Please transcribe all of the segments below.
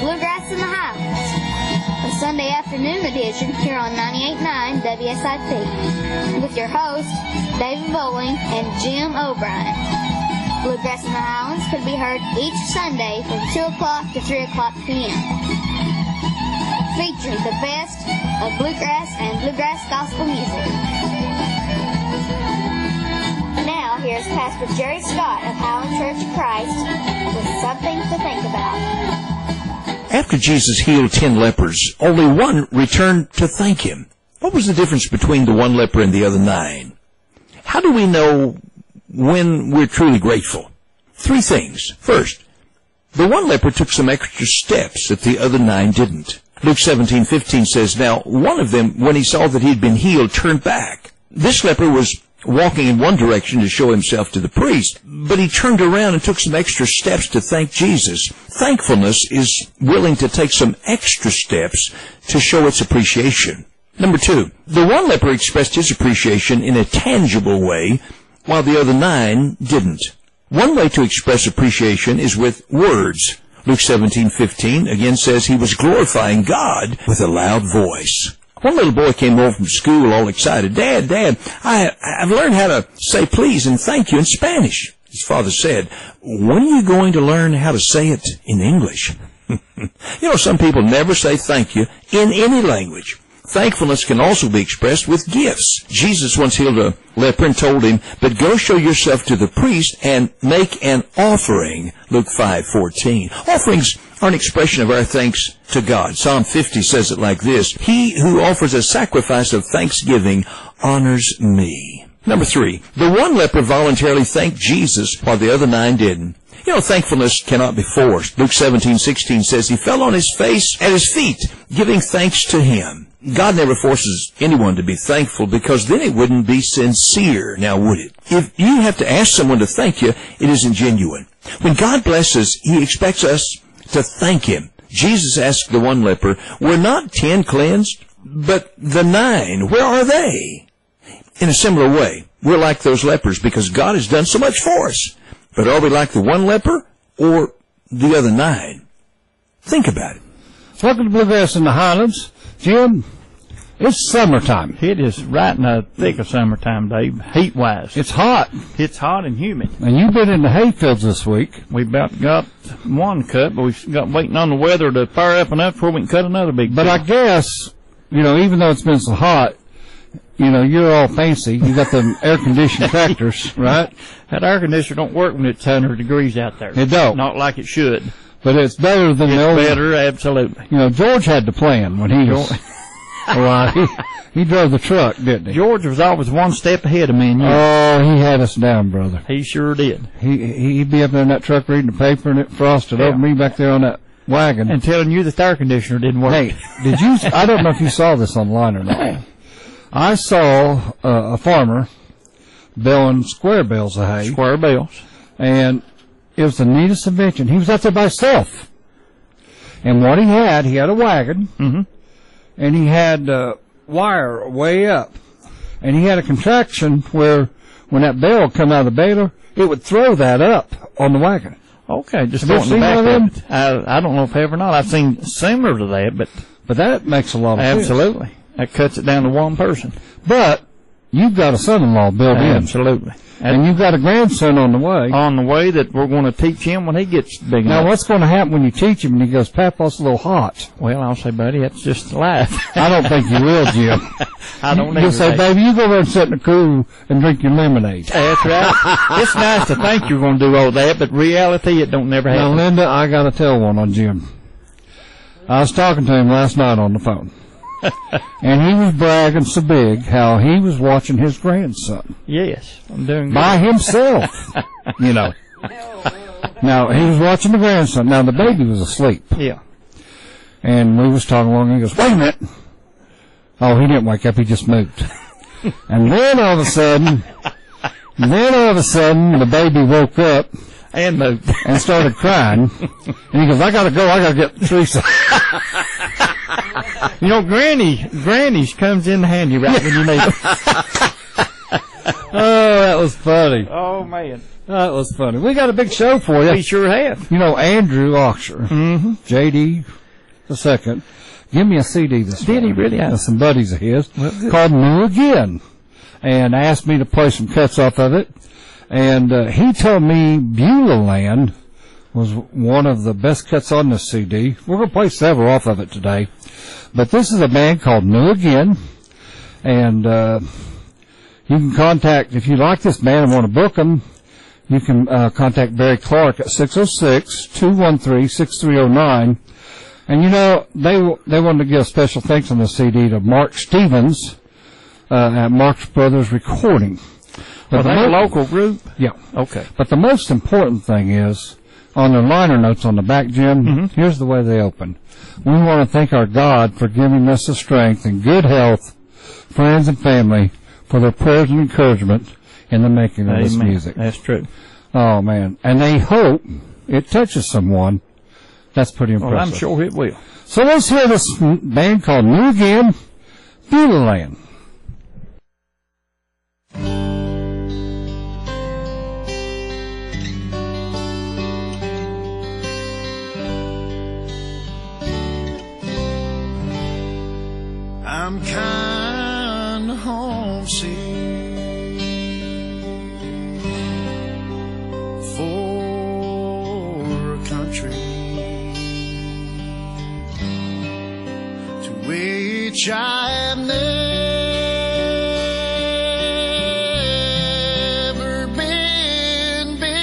Bluegrass in the Highlands, a Sunday afternoon edition here on 98.9 WSIP, with your hosts, David Bowling and Jim O'Brien. Bluegrass in the Highlands can be heard each Sunday from 2 o'clock to 3 o'clock p.m., featuring the best of bluegrass and bluegrass gospel music. Now, here's Pastor Jerry Scott of Highland Church of Christ with something to think about. After Jesus healed 10 lepers, only one returned to thank him. What was the difference between the one leper and the other 9? How do we know when we're truly grateful? 3 things. First, the one leper took some extra steps that the other 9 didn't. Luke 17:15 says, "Now one of them, when he saw that he had been healed, turned back." This leper was walking in one direction to show himself to the priest, but he turned around and took some extra steps to thank Jesus. Thankfulness is willing to take some extra steps to show its appreciation. Number 2, the one leper expressed his appreciation in a tangible way, while the other 9 didn't. One way to express appreciation is with words. Luke 17:15 again says he was glorifying God with a loud voice. One little boy came home from school all excited. Dad, I've learned how to say please and thank you in Spanish. His father said, "When are you going to learn how to say it in English?" Some people never say thank you in any language. Thankfulness can also be expressed with gifts. Jesus once healed a leper and told him, "But go show yourself to the priest and make an offering." Luke 5:14. Offerings are an expression of our thanks to God. Psalm 50 says it like this: "He who offers a sacrifice of thanksgiving honors me." Number 3, the one leper voluntarily thanked Jesus while the other 9 didn't. Thankfulness cannot be forced. Luke 17:16 says he fell on his face at his feet, giving thanks to him. God never forces anyone to be thankful, because then it wouldn't be sincere, now would it? If you have to ask someone to thank you, it isn't genuine. When God blesses, he expects us to thank him. Jesus asked the one leper, "Were not 10 cleansed? But the 9, where are they?" In a similar way, we're like those lepers because God has done so much for us. But are we like the one leper or the other 9? Think about it. Welcome to Bluegrass in the Highlands. Jim, it's summertime. It is right in the thick of summertime, Dave, heat-wise. It's hot. It's hot and humid. And you've been in the hayfields this week. We about got one cut, but we've got waiting on the weather to fire up enough before we can cut another big But field. I guess, even though it's been so hot, you're all fancy. You got the air-conditioned tractors, right? That air conditioner don't work when it's 100 degrees out there. It don't. Not like it should. But it's better than the old. It's better, absolutely. George had the plan when he was. He drove the truck, didn't he? George was always one step ahead of me and you. Oh, he had us down, brother. He sure did. He'd be up there in that truck reading the paper, and it frosted over me back there on that wagon. And telling you that the air conditioner didn't work. Hey, did you? I don't know if you saw this online or not. I saw a farmer baling square bales of hay. Square bales. And it was the neatest invention. He was out there by himself. And what he had a wagon, and he had wire way up. And he had a contraction where when that bale would come out of the baler, it would throw that up on the wagon. Okay, just Have you on the seen back one of of it. I don't know if ever or not. I've seen similar to that, but that makes a lot of sense. Absolutely. That cuts it down to one person. But you've got a son-in-law built in. Absolutely. And you've got a grandson on the way. On the way that we're going to teach him when he gets big enough. Now, what's going to happen when you teach him and he goes, "Papa's a little hot"? Well, I'll say, buddy, that's just life. I don't think you will, Jim. I don't You'll say, "Baby, you go over and sit in the cool and drink your lemonade." That's right. It's nice to think you're going to do all that, but reality, it don't never happen. Now, Linda, I got to tell one on Jim. I was talking to him last night on the phone. And he was bragging so big how he was watching his grandson. Yes, I'm doing good. By himself, Now, he was watching the grandson. Now, the baby was asleep. Yeah. And we was talking along, and he goes, "Wait a minute." Oh, he didn't wake up, he just moved. And then all of a sudden, the baby woke up. And moved. And started crying. And he goes, "I gotta go, I gotta get Teresa." Granny's comes in handy right when you need it. Oh, that was funny. Oh, man. That was funny. We got a big show for you. We sure have. You know, Andrew Oxer, J.D. the second, give me a CD this Did he morning. really? Yeah, some buddies of his Well, good. called New Again, and asked me to play some cuts off of it. And he told me Beulah Land was one of the best cuts on this CD. We're going to play several off of it today. But this is a band called New Again, and you can contact, if you like this band and want to book them, you can contact Barry Clark at 606-213-6309. And you know, they wanted to give special thanks on the CD to Mark Stevens at Marx Brothers Recording. Are they a local group? Yeah. Okay. But the most important thing is, on their liner notes on the back, Jim, here's the way they open. We want to thank our God for giving us the strength and good health, friends and family, for their prayers and encouragement in the making of this music. That's true. Oh, man. And they hope it touches someone. That's pretty impressive. Well, I'm sure it will. So let's hear this band called New Again, Beulah Land. I'm kinda homesick for a country to which I have never been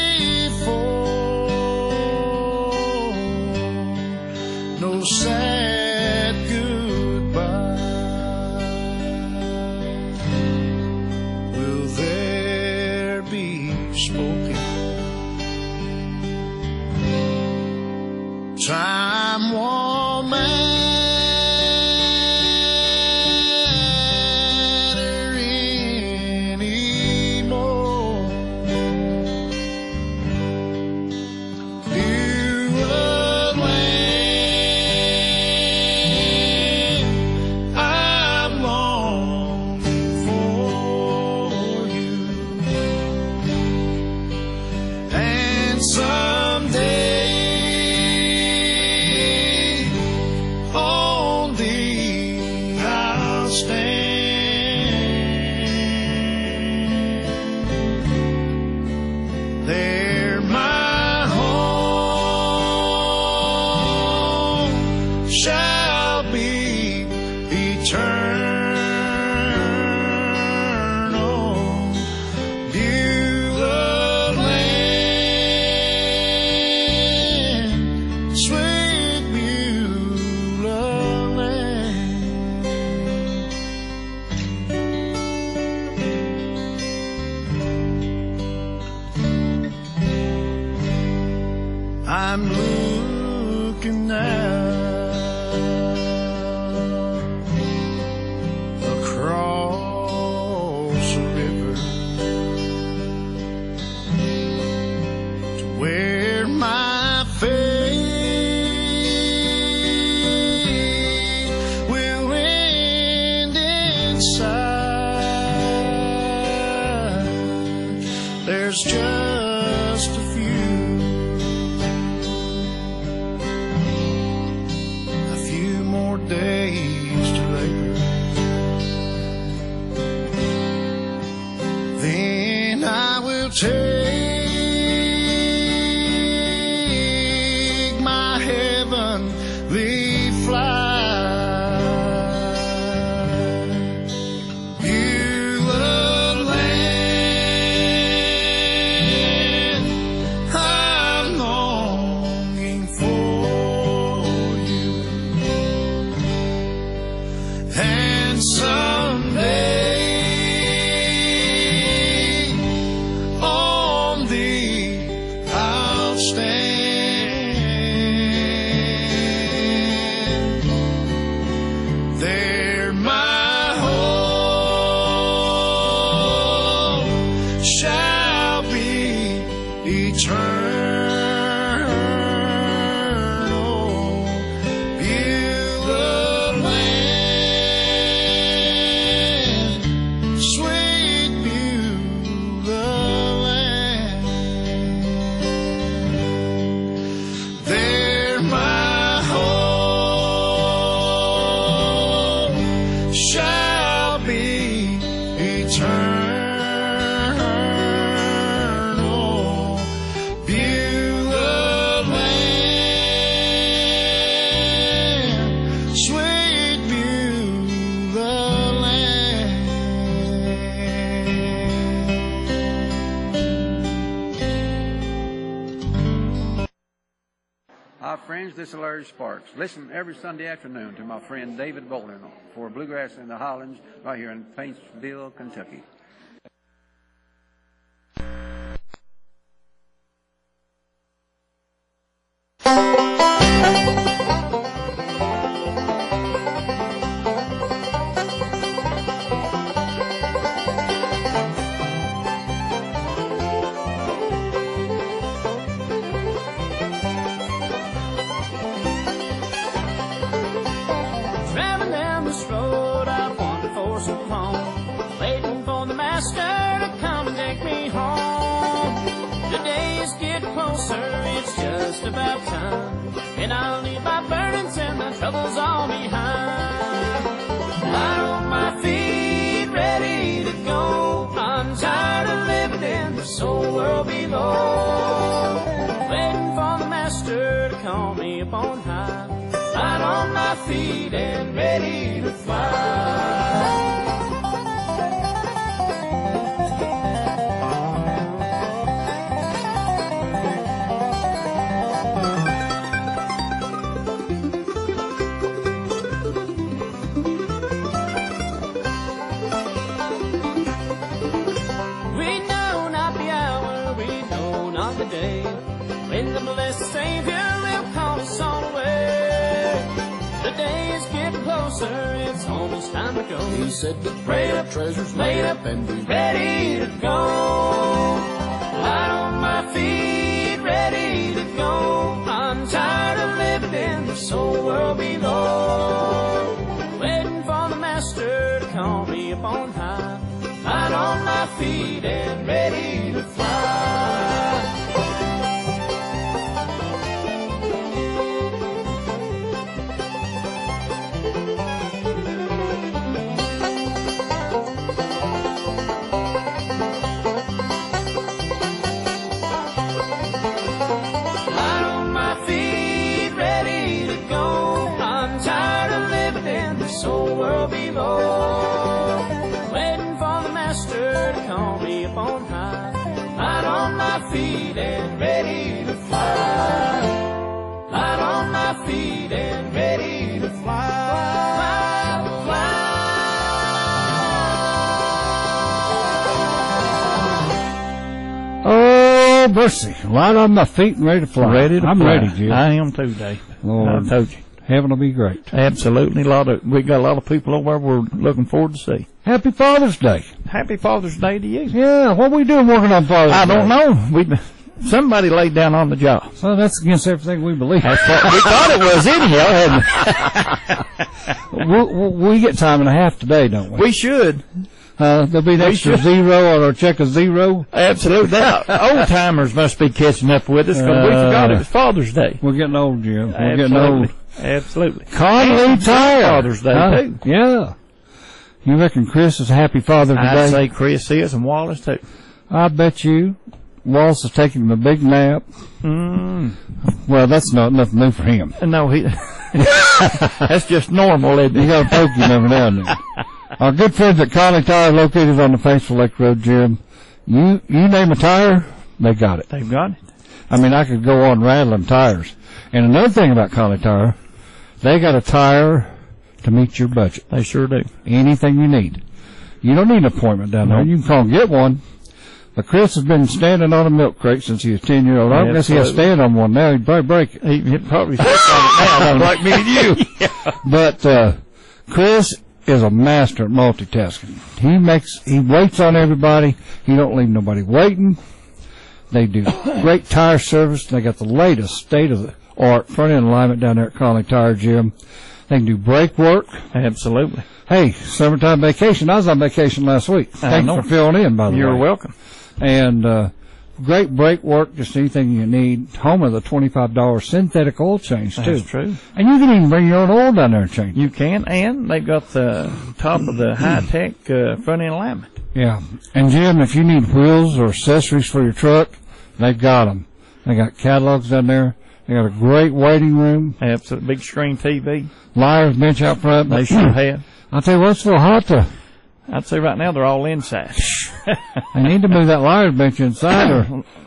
before. No sad goodbye. Will there be spoken? Time won't matter anymore. Beulah Land, I'm longing for you. And someday on thee I'll stand. There my home shall be eternal. Beulah Land, sweet Beulah Land. I'm looking now across the river to where my faith will end inside. There's just a few more days to labor. Then I will take my heavenly flight. Beulah Land, I'm longing for you. And someday on thee I'll stand. There my home shall be eternal. Beulah Land, sweet Beulah my friends, this is Larry Sparks. Listen every Sunday afternoon to my friend David Bowling for Bluegrass in the Highlands right here in Paintsville, Kentucky. Traveling down this road, I've wandered for so long, waiting for the master to come and take me home. The days get closer, it's just about time, and I'll leave my burdens and my troubles all behind. Light on my feet, ready to go. I'm tired of living in this old world below, waiting for the master to call me up on high. Light on my feet and ready to fly. We know not the hour, we know not the day, when the blessed Savior will call us all away. The days get closer, it's almost time to go. He said to pray up, treasures laid up, and be ready to go. Light on my feet, ready to go. I'm tired of living in this old world below, waiting for the master to call me up on high. Light on my feet and ready to fly. Light on my feet, ready to go. I'm tired of living in this old world below, waiting for the master to call me up on high. Light on my feet and ready to fly. Light on my feet and ready to fly. Fly, fly. Oh, mercy. Light on my feet and ready to fly. I'm fly. ready, Jim. I am too, Dave. Lord, I told you. heaven will be great. Absolutely. We got a lot of people over there we're looking forward to see. Happy Father's Day. Happy Father's Day to you. Yeah, what we doing working on Father's Day? I don't know. Somebody laid down on the job. Well, that's against everything we believe. That's what we thought it was anyhow, hadn't we get time and a half today, don't we? we? We should. There'll be an extra zero on our check of zero. Absolutely. That old timers must be catching up with us because we forgot it was Father's Day. We're getting old, Jim. We're Absolutely. getting old. Absolutely. Conley Tire. Father's Day, too. Yeah. You reckon Chris is a happy father today? I'd say Chris is and Wallace, too. I bet you Wallace is taking him a big nap. Well, that's nothing new for him. No, that's just normal, isn't it? You got to poke him every now and then. Our good friends at Conley Tire, located on the Paintsville Lake Road, Jim. You name a tire, they got it. They've got it. I mean, I could go on rattling tires. And another thing about Conley Tire, they got a tire to meet your budget. They sure do. Anything you need. You don't need an appointment down there. You can call and get one. But Chris has been standing on a milk crate since he was 10-year-old. I don't guess he has to stand on one now. He'd probably break it. He'd probably sit on it now, like me and you. Yeah. But Chris is a master at multitasking. He waits on everybody. He don't leave nobody waiting. They do great tire service. They got the latest state-of-the-art front-end alignment down there at Conley Tire, Jim. They can do brake work. Absolutely. Hey, summertime vacation. I was on vacation last week. Thanks for filling in, by the way. You're welcome. And great brake work, just anything you need. Home of the $25 synthetic oil change, too. That's true. And you can even bring your own oil down there and change. You can, and they've got the top of the high-tech front-end alignment. Yeah. And, Jim, if you need wheels or accessories for your truck, they've got them. They got catalogs down there. They got a great waiting room. Absolutely. Big screen TV. Liars bench out front. They sure have. I'll tell you what, it's a little hot to... I'd say right now they're all inside. They need to move that liars bench inside, or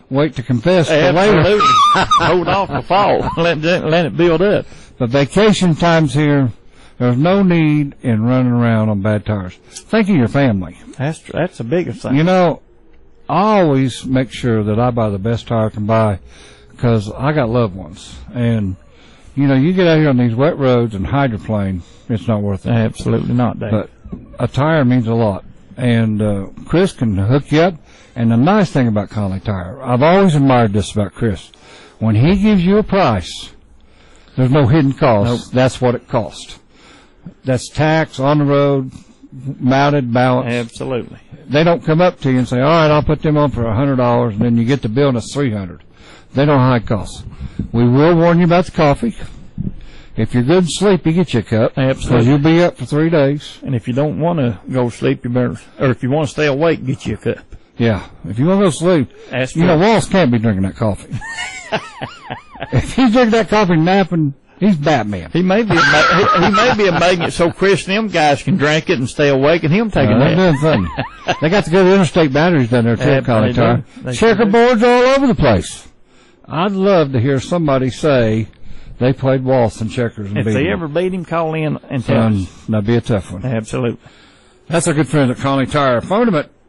wait to confess for later. Absolutely. Hold off the fall. Let it build up. But vacation times here, there's no need in running around on bad tires. Think of your family. That's the biggest thing. You know, I always make sure that I buy the best tire I can buy because I got loved ones. And, you know, you get out here on these wet roads and hydroplane, it's not worth it. Absolutely not, Dave. But a tire means a lot. And Chris can hook you up. And the nice thing about Conley Tire, I've always admired this about Chris. When he gives you a price, there's no hidden cost. Nope. That's what it costs. That's tax on the road, mounted, balanced. Absolutely. They don't come up to you and say, all right, I'll put them on for $100, and then you get the bill and it's $300. They don't know how it costs. We will warn you about the coffee. If you're good and sleepy, get you a cup. Absolutely. Because you'll be up for 3 days. And if you don't want to go sleep, you better, or if you want to stay awake, get you a cup. Yeah. If you want to go to sleep, Ask you know, for it. Wallace can't be drinking that coffee. If he's drinking that coffee napping, he's Batman. He may be making it so Chris and them guys can drink it and stay awake, and him take a They're nap. doing something. They got to go to Interstate Batteries down there, too, Yeah, Conley they do. Tire. They sure do. Checkerboards all over the place. I'd love to hear somebody say they played Wallace and checkers and If beat they him. ever beat him, call in and tell us. That'd be a tough one. Absolutely. That's our good friend at Conley Tire. Phone them at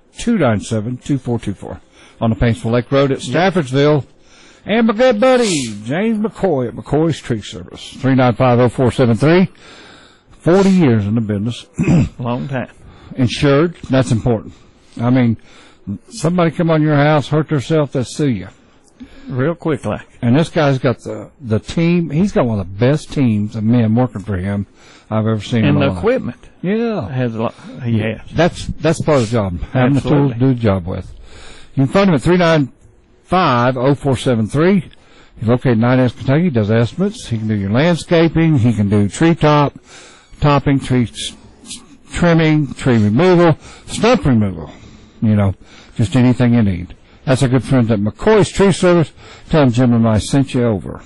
297-2424 on the Paintsville Lake Road at Staffordsville. And my good buddy, James McCoy at McCoy's Tree Service, 395-0473. 40 years in the business. Long time. Insured, that's important. I mean, somebody come on your house, hurt themselves, they'll sue you. Real quick like. And this guy's got the team. He's got one of the best teams of men working for him I've ever seen in And my the life. equipment Yeah. has a lot. He has. That's part of the job, having the tools Absolutely. to do the job with. You can phone him at 395-0473. He's located in 9S, Kentucky. He does estimates. He can do your landscaping. He can do tree topping, tree trimming, tree removal, stump removal. You know, just anything you need. That's our good friends at McCoy's Tree Service. Tell them Jim and I sent you over.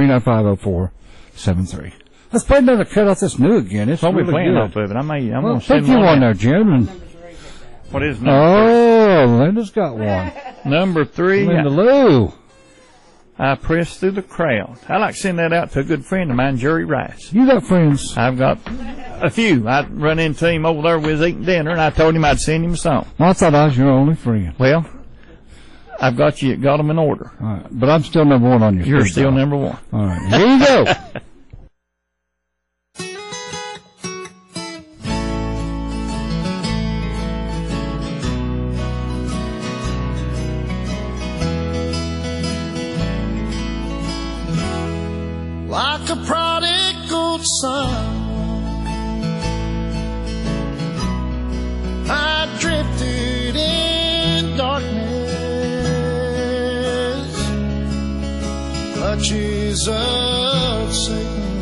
395-0473. Let's play another cut off this new again. It's I'll be really playing good. off of it. I'm Well, going to take send you one one out. there, Jim. And, What is number Linda's got one. three? Number three, Linda Lou. I pressed through the crowd. I like to send that out to a good friend of mine, Jerry Rice. You got friends. I've got a few. I run into him over there with eating dinner, and I told him I'd send him a song. Well, I thought I was your only friend. Well, I've got them in order. All right. But I'm still number one on your You're speed still dial. number one. All right. Here you go. Like a prodigal son, I drifted in darkness, clutches of Satan,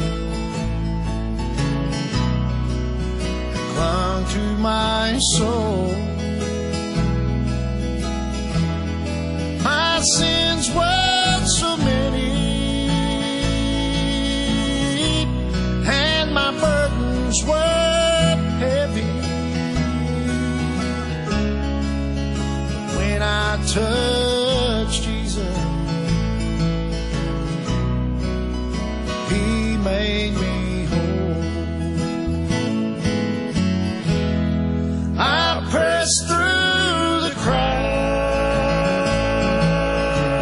clung to my soul. My sins were so many, and my burdens were heavy. When I touched Jesus, He made me whole. I pressed through the crowd,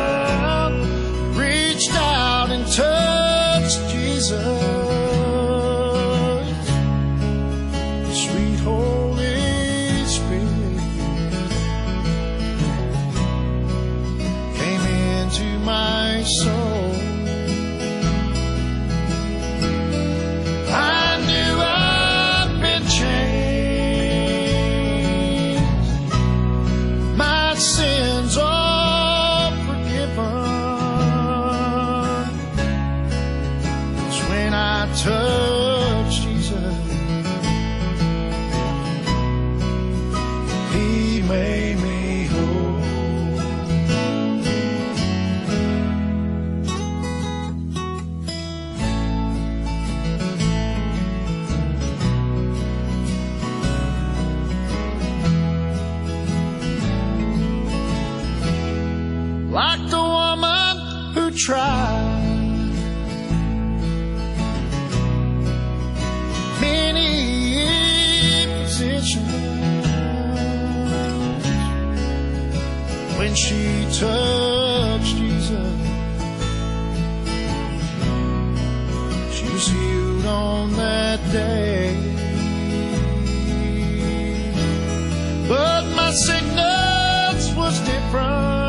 like the woman who tried. Many positions when she touched Jesus, she was healed on that day. But my sickness was different.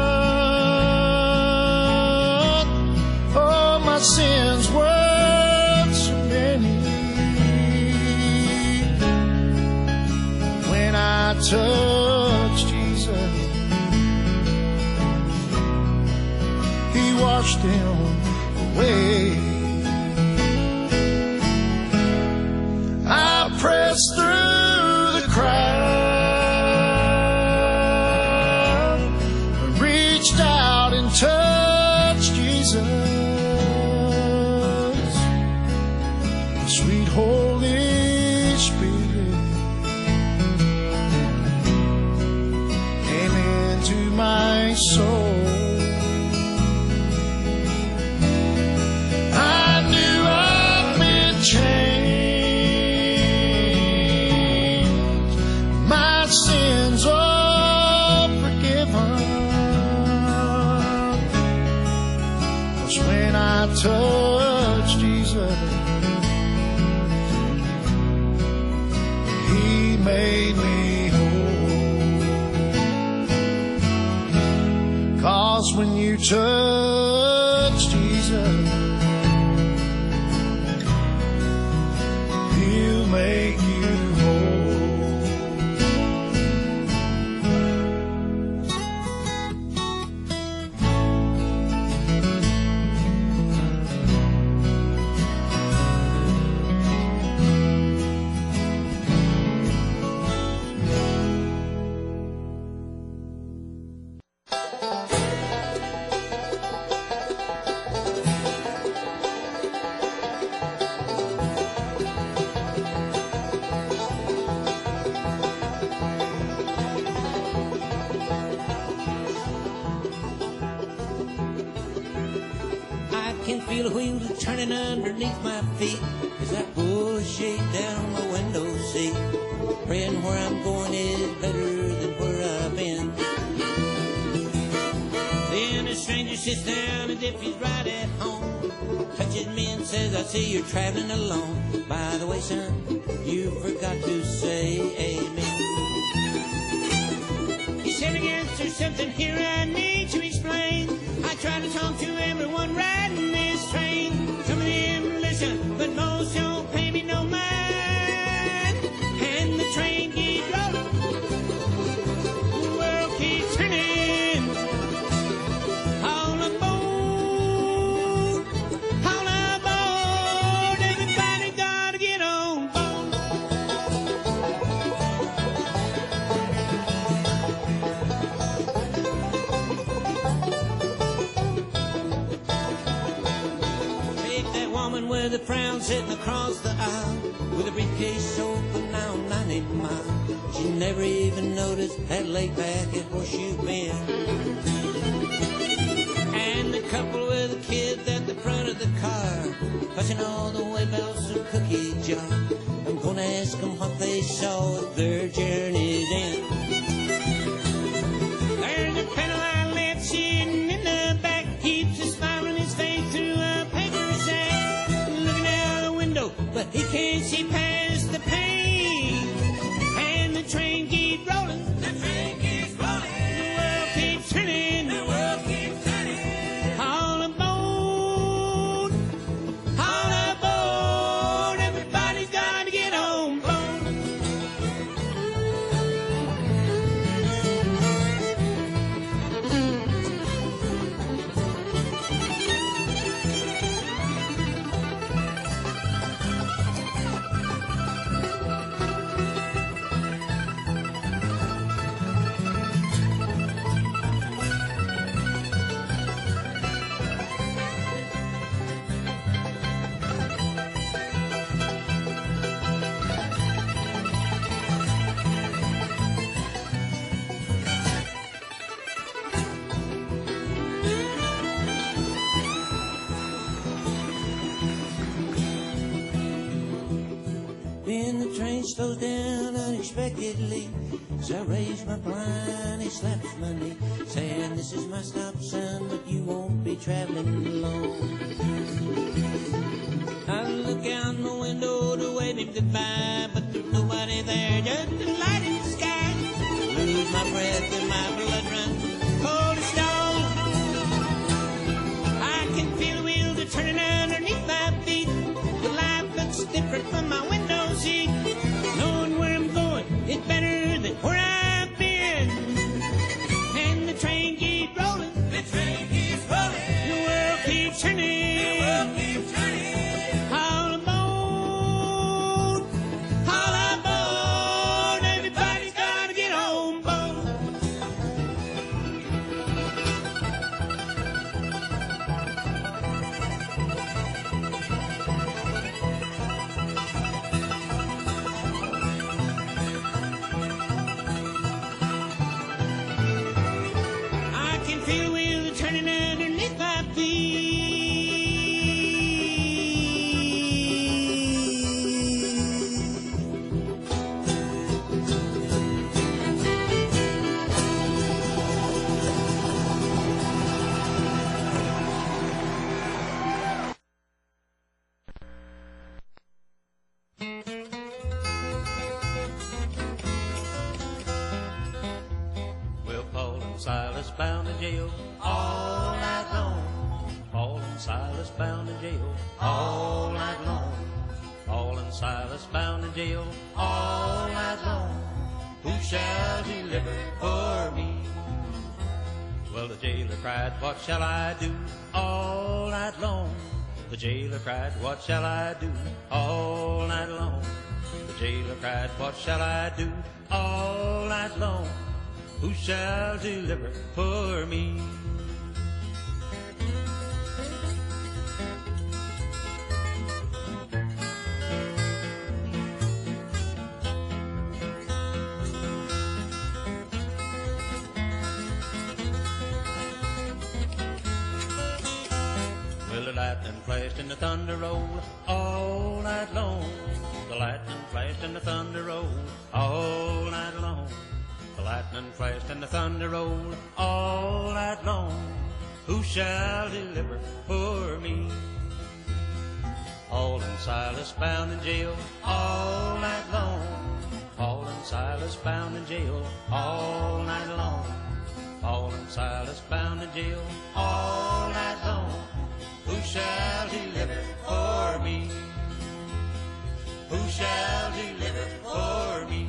Oh, my sins were so many. When I touched Jesus, He washed them away. I pressed through the crowd, reached out and touched Jesus. Sweet Holy Spirit came into my soul. I knew I'd been changed, my sins all forgiven. 'Cause when I touched Jesus, He made me whole. 'Cause when you touch Jesus, He'll make you whole. I can feel the wheels turning underneath my feet as I pull the shade down my window seat. Praying where I'm going is better than where I've been. Then a stranger sits down as if he's right at home, touches me and says, I see you're traveling alone. By the way, son, you forgot to say amen. He said again, there's something here I need to explain. I try to talk to everyone riding this train. Some of them listen, but most don't pay me no mind. And the train keeps rolling, the world keeps turning. All aboard, everybody gotta get on board. With a frown sitting across the aisle, with a briefcase open now 90 miles. She never even noticed that laid back at Horseshoe Bend. And the couple with the kids at the front of the car, fussing all the way about some cookie jar. I'm gonna ask them what they saw at their journey's end. There's a pedal I left sitting in the back, keeps a smile on his face through a paper sack. But he can't see past the pain. And the train keeps rolling. The train keeps rolling. The world keeps turning. The world keeps turning. All aboard. All aboard. Everybody's got to get on board. slows down unexpectedly. So I raise my blind, he slaps my knee, saying, this is my stop sign, but you won't be traveling long. I look out the window to wave him goodbye, but there's nobody there, just a light in the sky. Lose my breath and my blood runs cold as stone. I can feel the wheels are turning underneath my feet. The life looks different from my window seat. Knowing where I'm going is better than where I've been. And the train keeps rolling. The train keeps rolling. The world keeps turning. The world keeps turning. All aboard. All aboard. Everybody's gotta get on board. I can feel the wheels turning underneath my feet. Well, Paul and Silas bound to jail all night long. Paul and Silas bound to jail all night long. Paul and Silas bound to jail all night long. Who shall deliver for me? Well, the jailer cried, what shall I do all night long? The jailer cried, what shall I do all night long? The jailer cried, what shall I do all night long? Who shall deliver for me? Well, the lightning flashed and the thunder rolled all night long. The lightning flashed and the thunder rolled all night long. The lightning flashed and the thunder rolled all night long. Who shall deliver for me? Paul and Silas bound in jail all night long. Paul and Silas bound in jail all night long. Paul and Silas bound in jail all night long. Who shall deliver for me? Who shall deliver for me?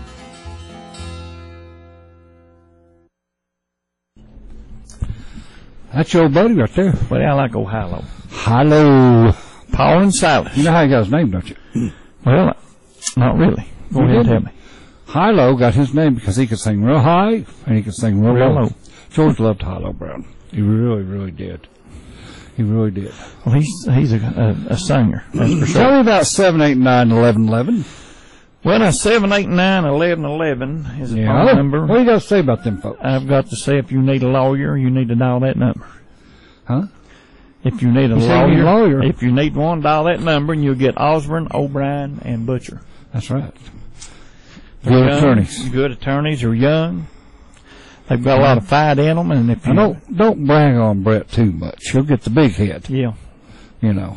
That's your old buddy right there. Well, I like old Hilo. Hello. Paul and Silas. You know how he got his name, don't you? Well, not really. Go ahead and tell me. Hilo got his name because he could sing real high and he could sing real Real low. low. George loved Hilo Brown. He really, really did. He really did. Well, he's a singer, that's for sure. Tell me about 7, 8, 9, 11, 11. Well, 7, 8, 9, 11, 11 is a Yeah. phone number. What do you got to say about them folks? I've got to say, if you need a lawyer, you need to dial that number. Huh? If you need a You say you need a lawyer? if you need one, dial that number, and you'll get Osborne, O'Brien, and Butcher. That's right. They're Good young, attorneys. Good attorneys are young. They've got a lot of fight in them, and if you Now, don't brag on Brett too much. He'll get the big head, yeah, you know.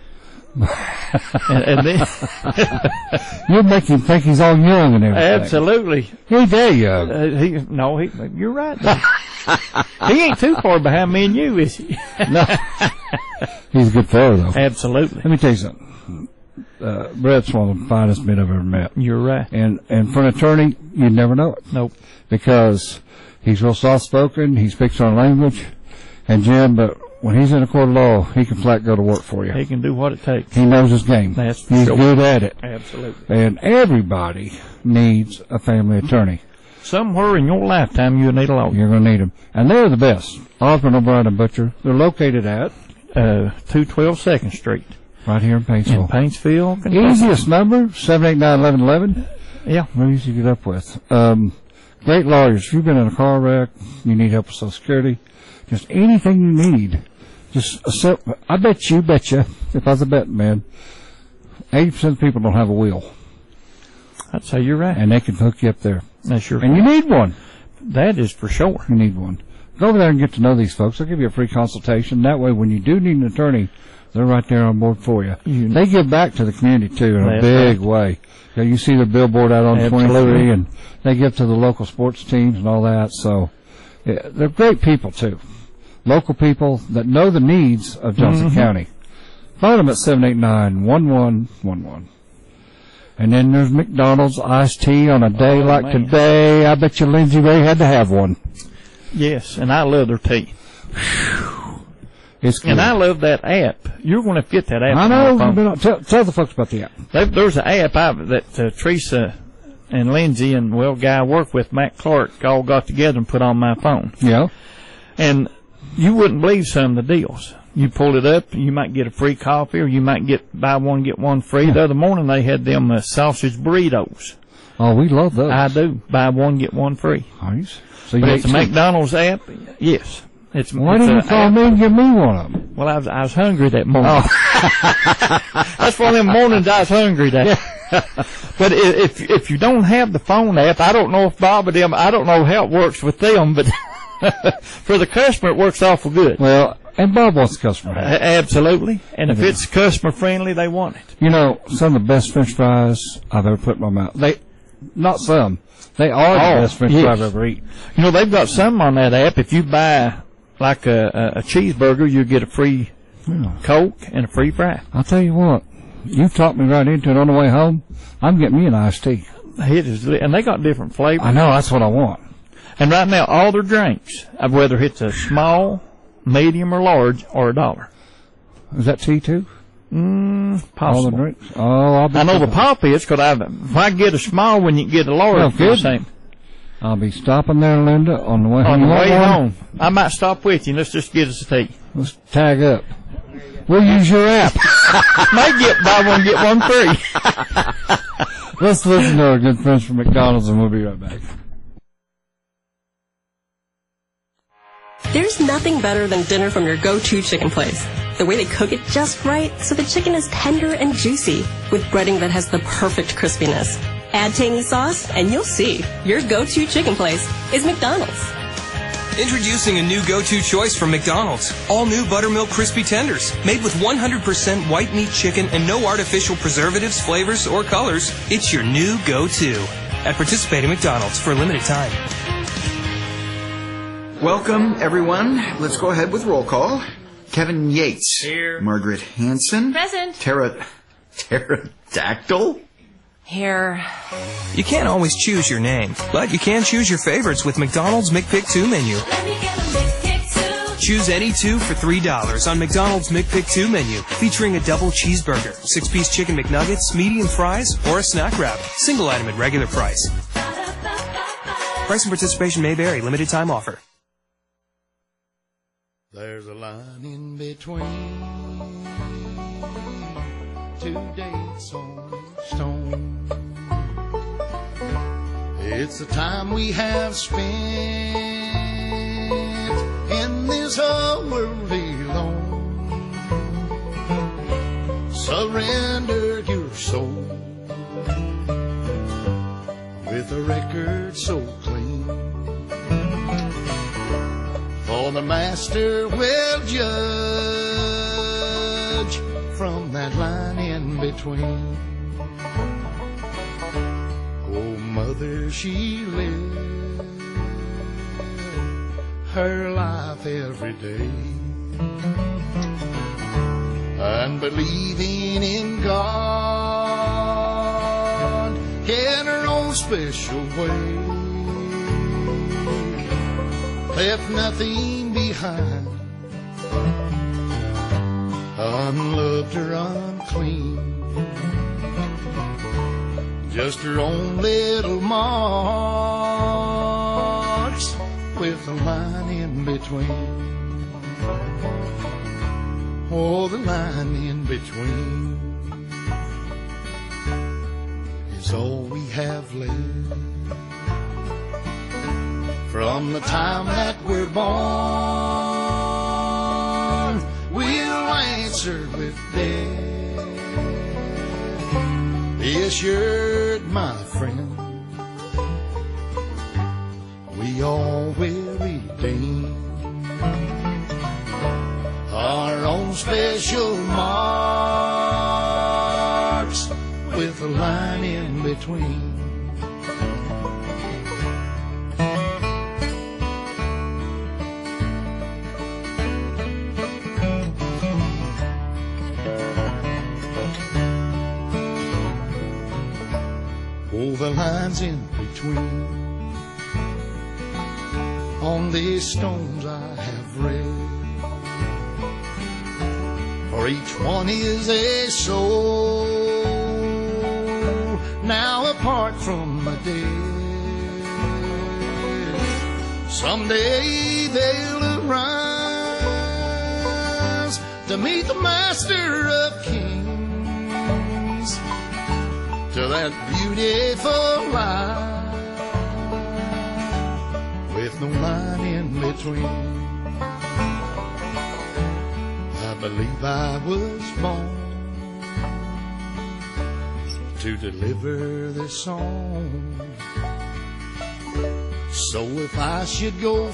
and then, You'll make him think he's all young and everything. absolutely. He ain't that young. You're right. He ain't too far behind me and you, is he? No. He's a good fellow, though. Absolutely. Let me tell you something. Brett's one of the finest men I've ever met. You're right. And for an attorney, you'd never know it. Nope. Because he's real soft-spoken, he speaks our language, and Jim, but when he's in a court of law, he can flat go to work for you. He can do what it takes. He knows his game. That's for He's sure. good at it. Absolutely. And everybody needs a family attorney. Somewhere in your lifetime, you'll need a lawyer. You're going to need them. And they're the best. Osborne, O'Brien, and Butcher. They're located at? 212 2nd Street. Right here in Paintsville. In Paintsville, Kentucky. Easiest number, 789-1111. Yeah. Very easy to get up with. Great lawyers. If you've been in a car wreck, you need help with Social Security, just anything you need. Just accept. I bet you, if I was a betting man, 80% of people don't have a will. I'd say you're right. And they can hook you up there. That's sure. And you need one. That is for sure. You need one. Go over there and get to know these folks. They'll give you a free consultation. That way, when you do need an attorney, they're right there on board for you. They give back to the community, too, in a big way. You see the billboard out on 23, and they give to the local sports teams and all that. So yeah, they're great people, too. Local people that know the needs of Johnson County. Phone them at 789-1111. And then there's McDonald's iced tea on a day like today. I bet you Lindsay Ray had to have one. Yes, and I love their tea. It's good. And I love that app. You're going to get that app. I know. Tell the folks about the app. There's an app that Teresa and Lindsay and, guy I work with, Matt Clark, all got together and put on my phone. Yeah. And you wouldn't believe some of the deals. You pull it up, you might get a free coffee, or you might buy one, get one free. Yeah. The other morning they had them sausage burritos. Oh, we love those. I do. Buy one, get one free. Nice. So but it's a McDonald's app? Yes. Why didn't you call me and give me one of them? Well, I was hungry that morning. Oh. That's one of them mornings I was hungry that. But if you don't have the phone app, I don't know if Bob and them, I don't know how it works with them, but for the customer it works awful good. Well, and Bob wants the customer happy. Absolutely. And if it's customer friendly, they want it. You know, some of the best French fries I've ever put in my mouth. Not some. They are the best French fries I've ever eaten. You know, they've got some on that app. If you buy like a cheeseburger, you get a free Coke and a free fry. I'll tell you what, you talked me right into it on the way home. I'm getting me an iced tea. It is, and they got different flavors. I know, that's what I want. And right now, all their drinks, whether it's a small, medium, or large, are $1. Is that tea too? Possible. All the drinks? Oh, I know the pop is, because if I get a small one, you can get a large. Good. Same. I'll be stopping there, Linda, on the way home. On the way home. I might stop with you. Let's just get us a tea. Let's tag up. We'll use your app. Might buy one, get one free. Let's listen to our good friends from McDonald's, and we'll be right back. There's nothing better than dinner from your go-to chicken place. The way they cook it just right so the chicken is tender and juicy with breading that has the perfect crispiness. Add tangy sauce and you'll see your go-to chicken place is McDonald's. Introducing a new go-to choice from McDonald's. All new Buttermilk Crispy Tenders. Made with 100% white meat chicken and no artificial preservatives, flavors, or colors. It's your new go-to. At participating McDonald's for a limited time. Welcome, everyone. Let's go ahead with roll call. Kevin Yates. Here. Margaret Hanson. Present. Pterodactyl. Here. You can't always choose your name, but you can choose your favorites with McDonald's McPick 2 menu. Let me get a McPick 2. Choose any two for $3 on McDonald's McPick 2 menu, featuring a double cheeseburger, 6-piece chicken McNuggets, medium fries, or a snack wrap. Single item at regular price. Price and participation may vary. Limited time offer. There's a line in between two dates on stone. It's the time we have spent in this whole world alone. Surrender your soul with a record so clean. For the master will judge from that line in between. Oh, mother, she lived her life every day, and believing in God in her own special way. Left nothing behind, unloved or unclean, just her own little marks with a line in between. Oh, the line in between is all we have left. From the time that we're born, we'll answer with death. This shirt, my friend, we all will redeem our own special marks with a line in between. Oh, the lines in between on these stones I have read, for each one is a soul now apart from the dead. Someday they'll arise to meet the Master of Kings, to that beautiful life with no line in between. I believe I was born to deliver this song, so if I should go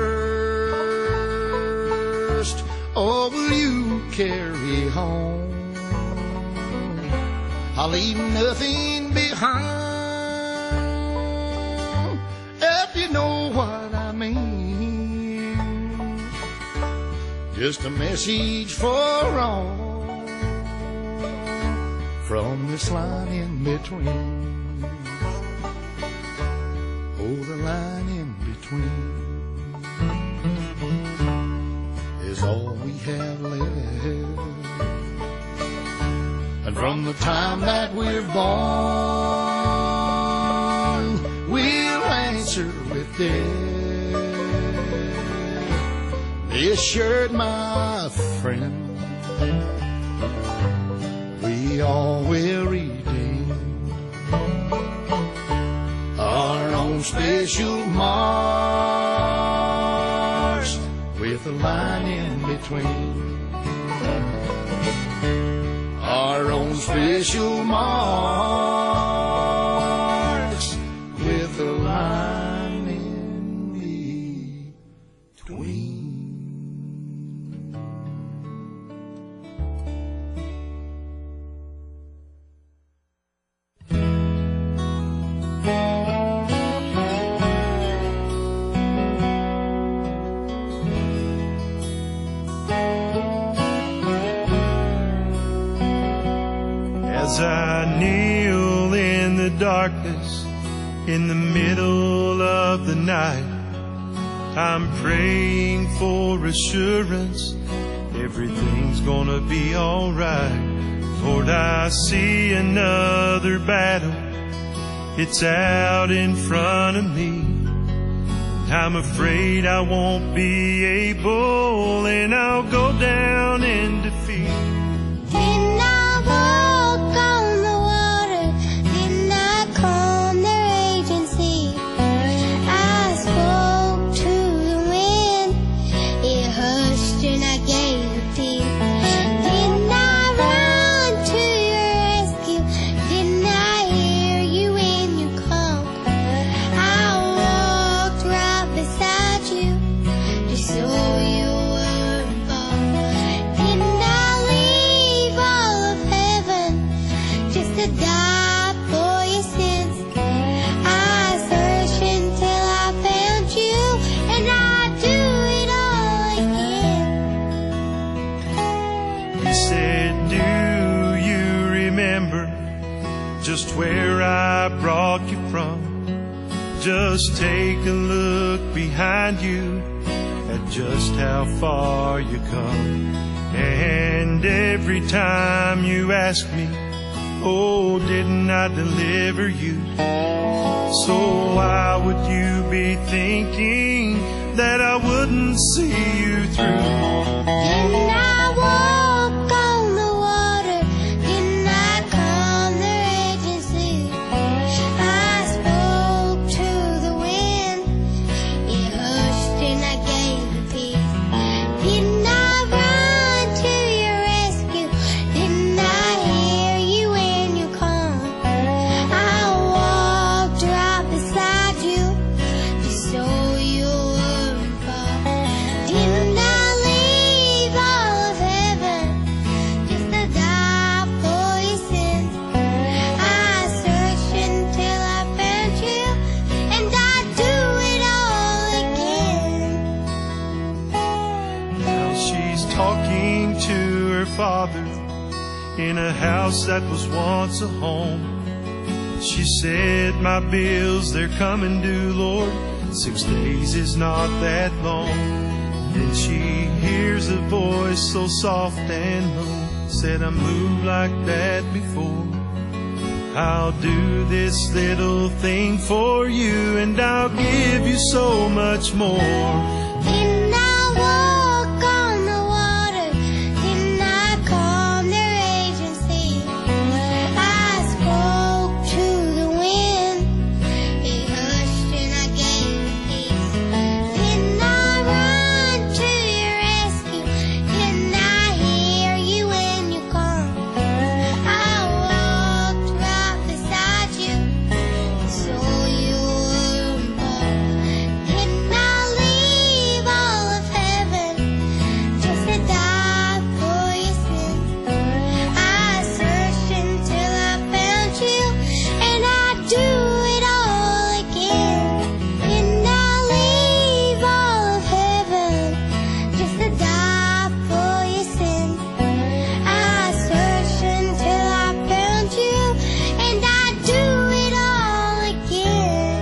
first, oh, will you carry home? I'll leave nothing behind, if you know what I mean. Just a message for all from this line in between. Oh, the line in between is all we have left. And from the time that we're born, we'll answer with death. Be assured, my friend, we all will redeem our own special marks with a line in between. Our own special marks with a line in between. As I kneel in the darkness, in the middle of the night, I'm praying for assurance, everything's gonna be alright. Lord, I see another battle, it's out in front of me. I'm afraid I won't be able, and I'll go down in defeat. Didn't I walk on the water? Didn't I calm the raging sea? I spoke to the wind, it hushed and I gave a peace. Didn't I run to your rescue? Didn't I hear you when you called? I walked right beside you, just so you were involved. Didn't I leave all of heaven just to die for your sins? I searched until I found you, and I'd do it all again. He said, do you remember just where I brought you from? Just take a look behind you at just how far you come. And every time you ask me, oh, didn't I deliver you? So why would you be thinking that I wouldn't see you through? Didn't I walk on the water? Didn't I calm the raging sea? I spoke to the wind, it hushed and I gave a peace. Didn't I run to your rescue? Didn't I hear you when you called? I talking to her father in a house that was once a home. She said, my bills, they're coming due, Lord. 6 days is not that long. Then she hears a voice so soft and low, said, I moved like that before. I'll do this little thing for you, and I'll give you so much more. Didn't I walk on the water? Didn't I calm the raging sea? I spoke to the wind, it hushed and I gave peace. Didn't I run to your rescue? Didn't I hear you when you called? I walked right beside you, so you were involved. Didn't I leave all of heaven just to die for your sins? I searched until I found you, and I'd do it all again. Didn't I leave all of heaven just to die for your sins? I searched until I found you, and I'd do it all again.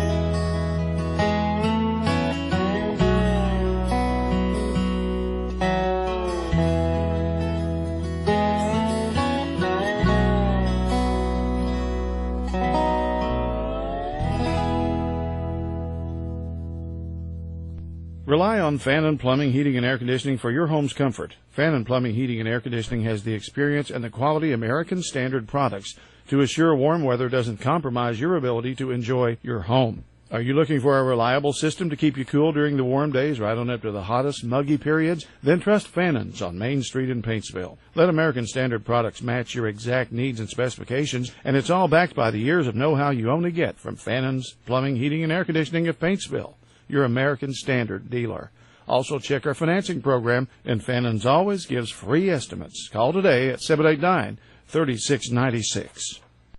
Rely on Fannin Plumbing, Heating, and Air Conditioning for your home's comfort. Fannin Plumbing, Heating, and Air Conditioning has the experience and the quality American Standard products to assure warm weather doesn't compromise your ability to enjoy your home. Are you looking for a reliable system to keep you cool during the warm days right on up to the hottest, muggy periods? Then trust Fannin's on Main Street in Paintsville. Let American Standard products match your exact needs and specifications, and it's all backed by the years of know-how you only get from Fannin's Plumbing, Heating, and Air Conditioning of Paintsville, your American Standard dealer. Also check our financing program, and Fannin's always gives free estimates. Call today at 789-3696.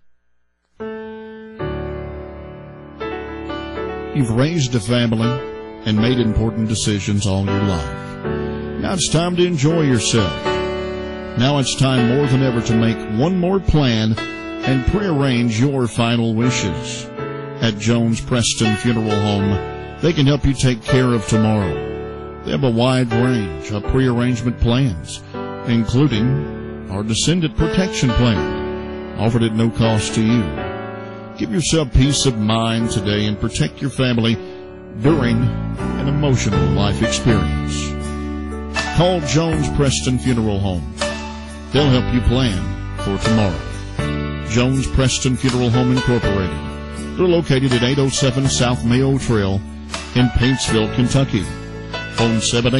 You've raised a family and made important decisions all your life. Now it's time to enjoy yourself. Now it's time more than ever to make one more plan and prearrange your final wishes. At Jones Preston Funeral Home, they can help you take care of tomorrow. They have a wide range of prearrangement plans, including our Descendant Protection Plan, offered at no cost to you. Give yourself peace of mind today and protect your family during an emotional life experience. Call Jones Preston Funeral Home. They'll help you plan for tomorrow. Jones Preston Funeral Home Incorporated. They're located at 807 South Mayo Trail in Paintsville, Kentucky. Phone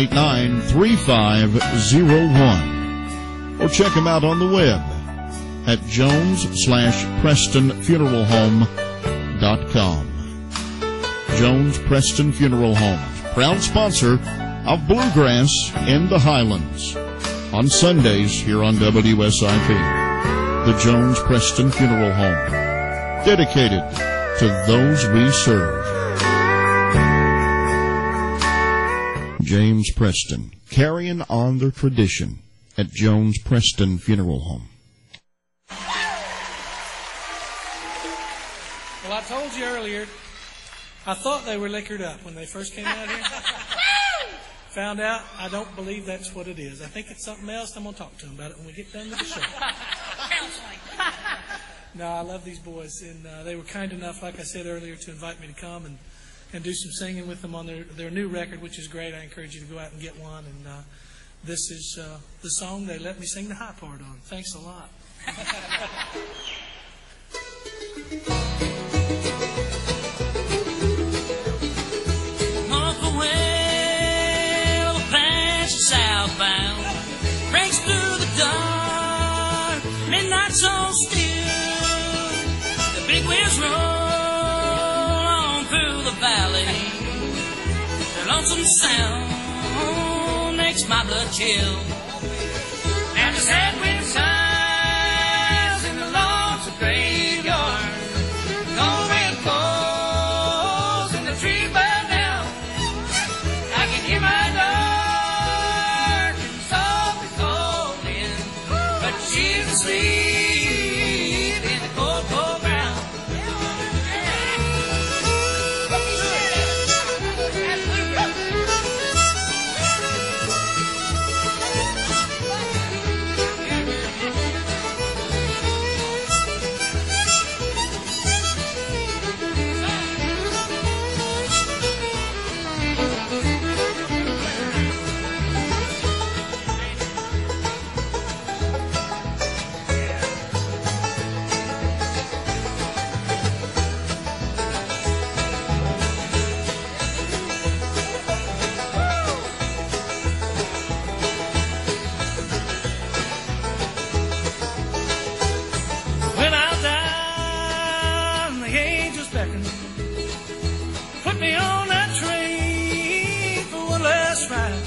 789-3501. Or check them out on the web at jones-prestonfuneralhome.com. Jones Preston Funeral Homes, proud sponsor of Bluegrass in the Highlands. On Sundays here on WSIP, the Jones Preston Funeral Home, dedicated to those we serve. James Preston, carrying on their tradition at Jones Preston Funeral Home. Well, I told you earlier, I thought they were liquored up when they first came out here. Found out, I don't believe that's what it is. I think it's something else. I'm going to talk to them about it when we get done with the show. No, I love these boys, and they were kind enough, like I said earlier, to invite me to come and do some singing with them on their new record, which is great. I encourage you to go out and get one. And this is the song they let me sing the high part on. Thanks a lot. North away, the Apache southbound breaks through the dark, midnight so still. The big wheels roll on through the valley. Their lonesome sound makes my blood chill. And the sad wind sighs in the lonesome graveyard. Cold rain falls and the trees burn down. I can hear my dark and soul sleep in the cold, cold ground. When I'm down, the angels beckon. Put me on that train for one last ride.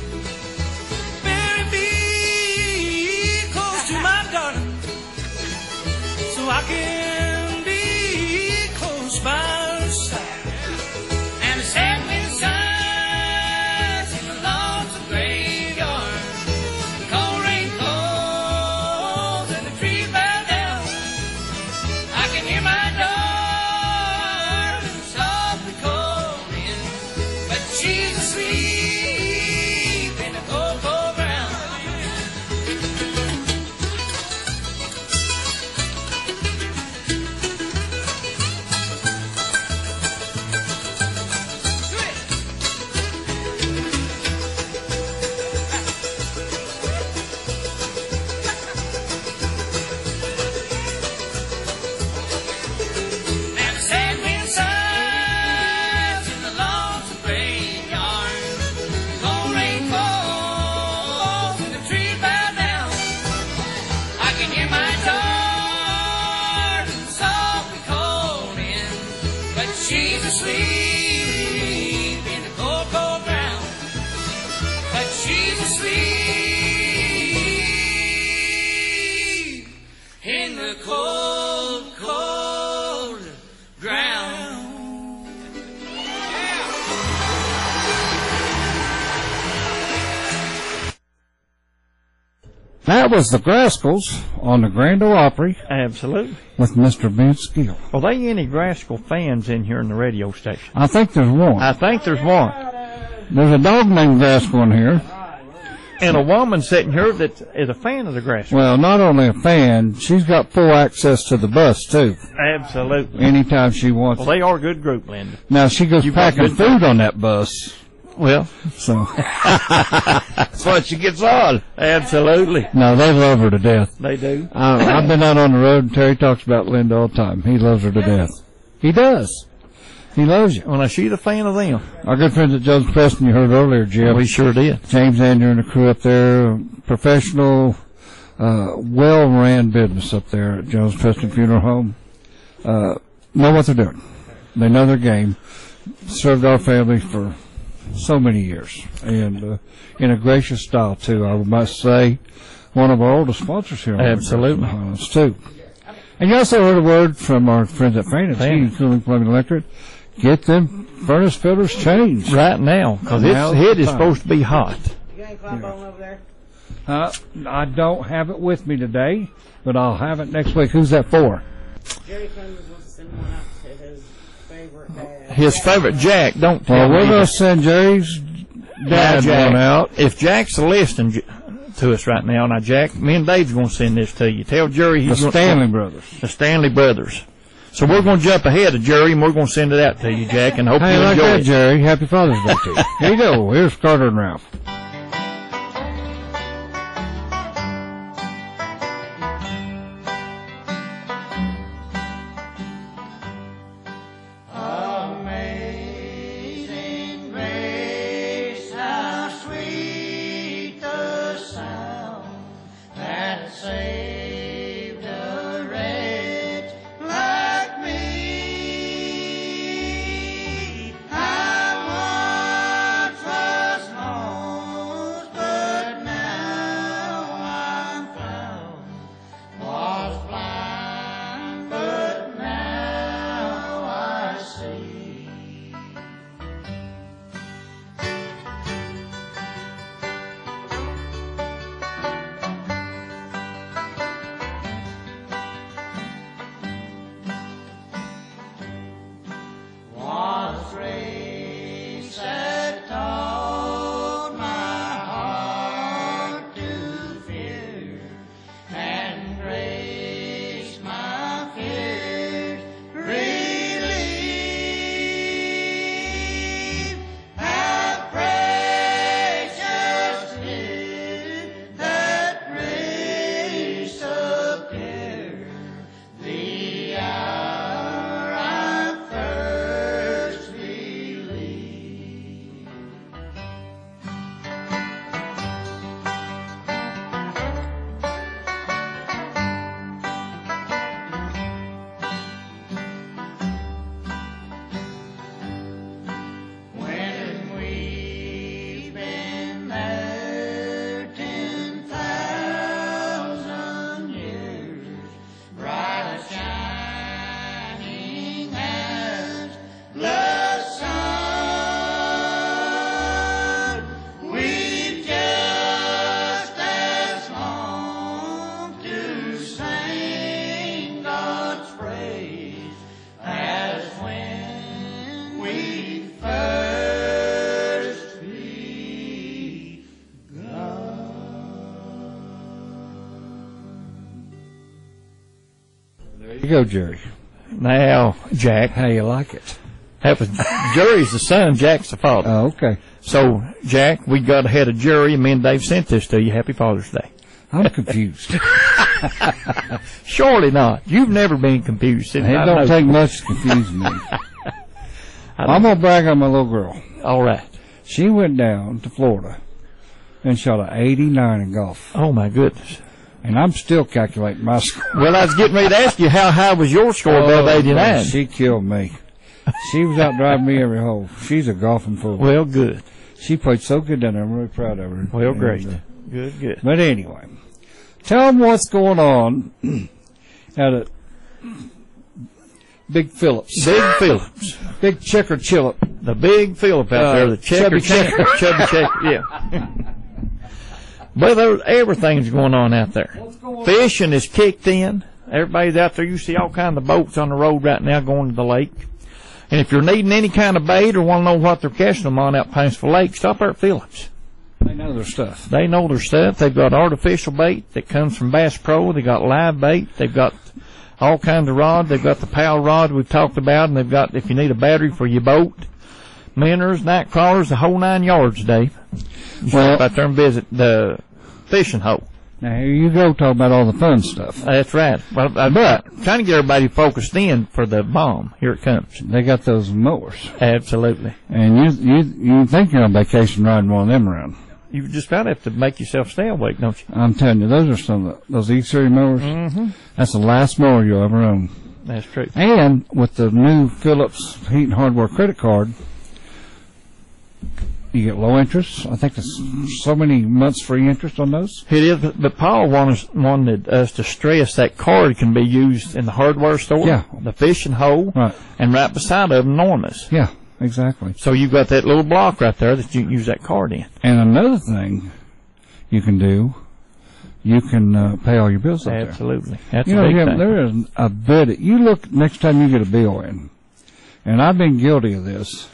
Bury me close to my darling, so I can be close by her side. And the sad wind sighs in the lonesome graveyard. The cold rain falls and the trees bow down. I can hear my darling softly calling, but she's asleep in the cold, cold ground. And the sad wind sighs in the lonesome graveyard. The cold rain falls and the trees bow down. I can hear my darling softly calling, but she's asleep in the cold, cold ground. But she's asleep in the cold, cold ground. That was the Grascals on the Grand Ole Opry Absolutely. with Mr. Vince Gill. Are there any Graskell fans in here in the radio station? I think there's one. I think there's one. There's a dog named Graskell in here. And a woman sitting here that is a fan of the Graskell. Well, not only a fan, she's got full access to the bus, too, Absolutely. anytime she wants. Well, they are a good group, Linda. Now, she goes You've got packing good food on that bus, Well, so. That's what she gets on. absolutely. No, they love her to death. They do. I've been out on the road, and Terry talks about Linda all the time. He loves her to death. He does. He loves you. Well, now, she's a fan of them. Our good friends at Jones Preston, you heard earlier, Jim. We sure did. James Andrew and the crew up there, professional, well-ran business up there at Jones Preston Funeral Home. Know what they're doing. They know their game. Served our family for so many years, and in a gracious style, too. I must say, one of our oldest sponsors here on Absolutely. the Highlands, too. And you also heard a word from our friends at Fannin's Heating, Cooling, Plumbing, Electric. Get them furnace filters changed. Right now, because its head is supposed to be hot. You got any club on over there? I don't have it with me today, but I'll have it next week. Who's that for? Jerry Clemens wants to send one out to his favorite dad. His favorite Jack, don't tell Well, me. we're going to send Jerry's dad Jack, one out. If Jack's listening to us right now Jack, me and Dave's going to send this to you. Tell Jerry he's The Stanley brothers. The Stanley brothers. So we're going to jump ahead of Jerry, and we're going to send it out to you, Jack, and hope Hey, you like enjoy that, it. Jerry. Happy Father's Day to you. Here you go. Here's Carter and Ralph. Amazing grace, how sweet the sound that saved a wretch like me. I once was lost. There you go, Jerry. Now, Jack. How you like it? That was Jerry's the son, Jack's the father. Oh, okay. So, Jack, we got ahead of Jerry, and me and Dave sent this to you. Happy Father's Day. I'm confused. Surely not. You've never been confused. It don't take much to confuse me. I'm going to brag on my little girl. All right. She went down to Florida and shot an 89 in golf. Oh, my goodness. And I'm still calculating my score. Well, I was getting ready to ask you, how high was your score above 89? She killed me. She was out driving me every hole. She's a golfing fool. Well, good. She played so good down there. I'm really proud of her. Well, great. Good. But anyway, tell them what's going on at Big Phillips. Big Phillips. Big Checker Chillip. The Big Philip out there. The Chubby Checker. Yeah. Well, everything's going on out there. Fishing is kicked in. Everybody's out there. You see all kinds of boats on the road right now going to the lake. And if you're needing any kind of bait or want to know what they're catching them on out Paintsville Lake, stop there at Phillips. They know their stuff. They know their stuff. They've got artificial bait that comes from Bass Pro. They got live bait. They've got all kinds of rod. They've got the PAL rod we've talked about, and they've got, if you need a battery for your boat, minnows, night crawlers, the whole 9 yards, Dave. You stop out there and visit the fishing hole. Now, here you go talking about all the fun stuff. That's right. Well, but trying to get everybody focused in for the bomb. Here it comes. They got those mowers. Absolutely. And you think you're on vacation riding one of them around. You just about have to make yourself stay awake, don't you? I'm telling you, those are some of those E-Series mowers. Mm-hmm. That's the last mower you'll ever own. That's true. And with the new Phillips Heat and Hardware credit card, you get low interest. I think it's so many months free interest on those. It is, but Paul wanted us to stress that card can be used in the hardware store, the fishing hole, and right beside of Norma's. Yeah, exactly. So you've got that little block right there that you can use that card in. And another thing you can do, you can pay all your bills out there. Absolutely. That's a big Jim, thing. there is a bit. You look next time you get a bill in, and I've been guilty of this.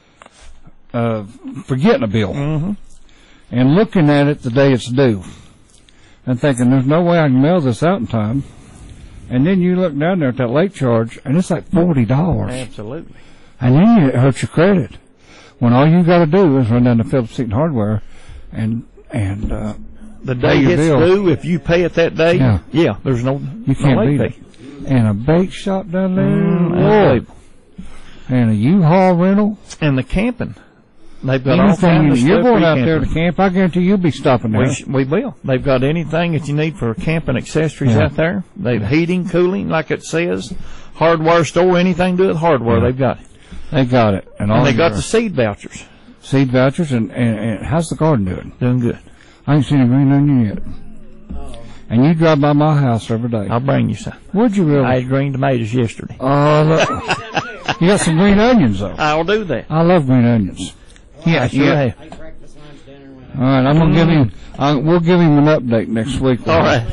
Forgetting a bill and looking at it the day it's due and thinking there's no way I can mail this out in time, and then you look down there at that late charge and it's like $40. Absolutely. And then it hurts your credit when all you got to do is run down to Phillips Heat and Hardware and the day it's due, if you pay it that day, there's no you can't no late beat fee. it. And a bake shop down there, and a U-Haul rental, and the camping. They've got all kinds of stuff. You're going out there to camp. I guarantee you'll be stopping there. We will. They've got anything that you need for camping accessories out there. They've heating, cooling, like it says. Hardware store, anything to do with hardware, they've got it. They got it. And they got the seed vouchers. Seed vouchers, and how's the garden doing? Doing good. I ain't seen a green onion yet. And you drive by my house every day. I'll bring you some. Would you really? I had green tomatoes yesterday. Oh, look. You got some green onions, though. I'll do that. I love green onions. Yeah, sure have. All right, I'm gonna give him. We'll give him an update next week. All right.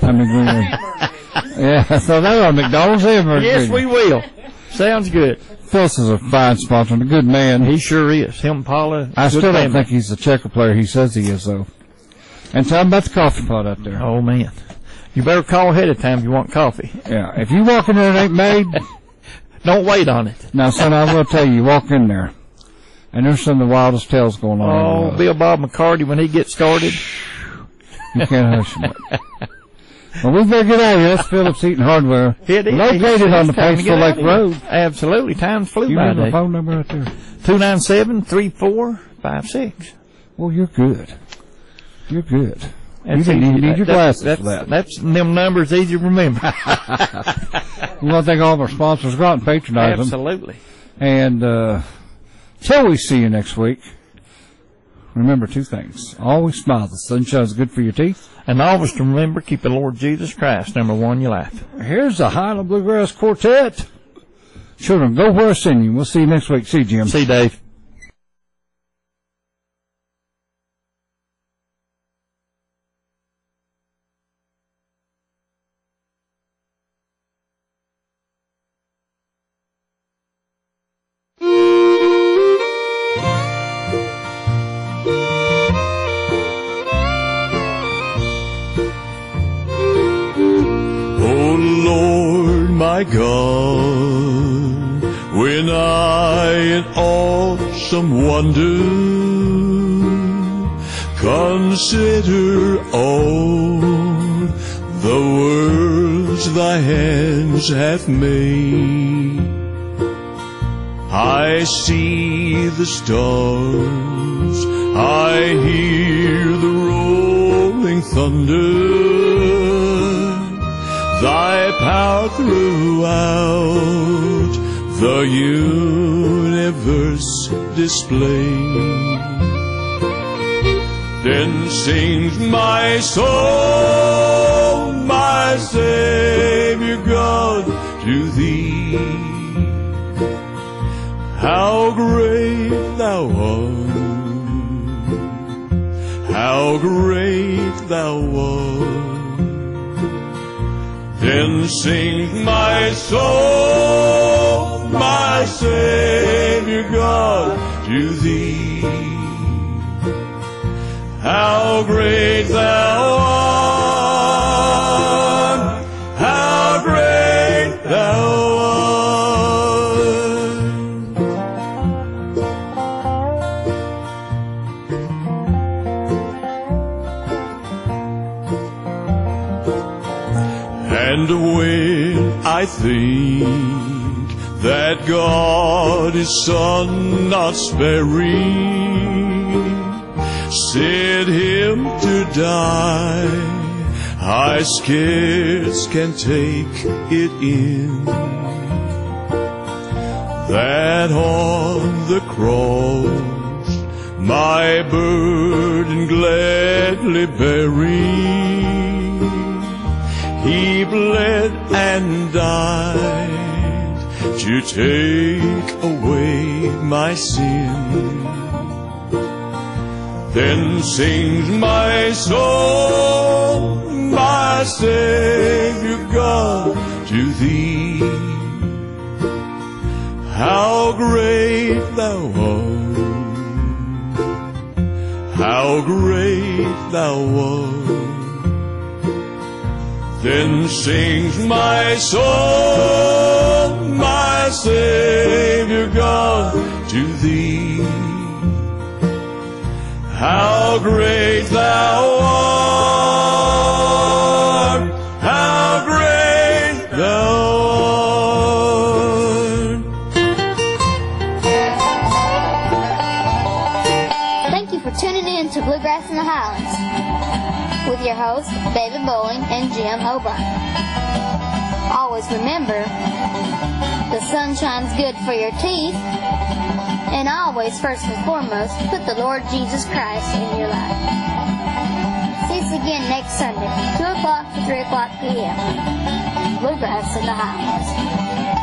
Yeah, so they're on McDonald's hamburger. Yes, we will. Sounds good. Phyllis is a fine sponsor and a good man. He sure is. Him, Paula. I still don't think he's the checker player he says he is, though. And tell him about the coffee pot out there. Oh man, you better call ahead of time if you want coffee. Yeah, if you walk in there and it ain't made, don't wait on it. Now, son, I will tell you walk in there. And there's some of the wildest tales going on. Oh, Bill Bob McCarty, when he gets started. You can't hush him. Well, we better get out of here. That's Phillips Heat and Hardware. It is. Located on the Paintsville Lake Road. Absolutely. Time flew by. You have a phone number out there? 297-3456. Well, you're good. You're good. That's you need your glasses for that. That's them numbers easy to remember. We want to thank all of our sponsors. Go out and patronize them. Absolutely. And, till we see you next week, remember two things. Always smile. The sunshine's good for your teeth. And always to remember, keep the Lord Jesus Christ number one in your life. Here's the Highland Bluegrass Quartet. Children, go where I send you. We'll see you next week. See you, Jim. See you, Dave. my God, when I in awesome wonder consider all the worlds thy hands have made. I see the stars, I hear the rolling thunder, thy power throughout the universe displayed. Then sings my soul, my Savior God, to thee. How great thou art, how great thou art. Then sings my soul, my Savior God, to thee. How great thou art, how great thou art. And when I think that God His Son not sparing sent Him to die, I scarce can take it in, that on the cross my burden gladly bearing, He bled and died to take away my sin. Then sings my soul, my Savior God, to thee. How great thou art, how great thou art. Then sings my soul, my Savior God, to thee. How great thou art, how great thou art. Thank you for tuning in to Bluegrass in the Highlands with your hosts, David Bowling and Jim O'Brien. Always remember, the sun shines good for your teeth, and always, first and foremost, put the Lord Jesus Christ in your life. See us again next Sunday, 2 o'clock to 3 o'clock p.m. Bluegrass in the Highlands.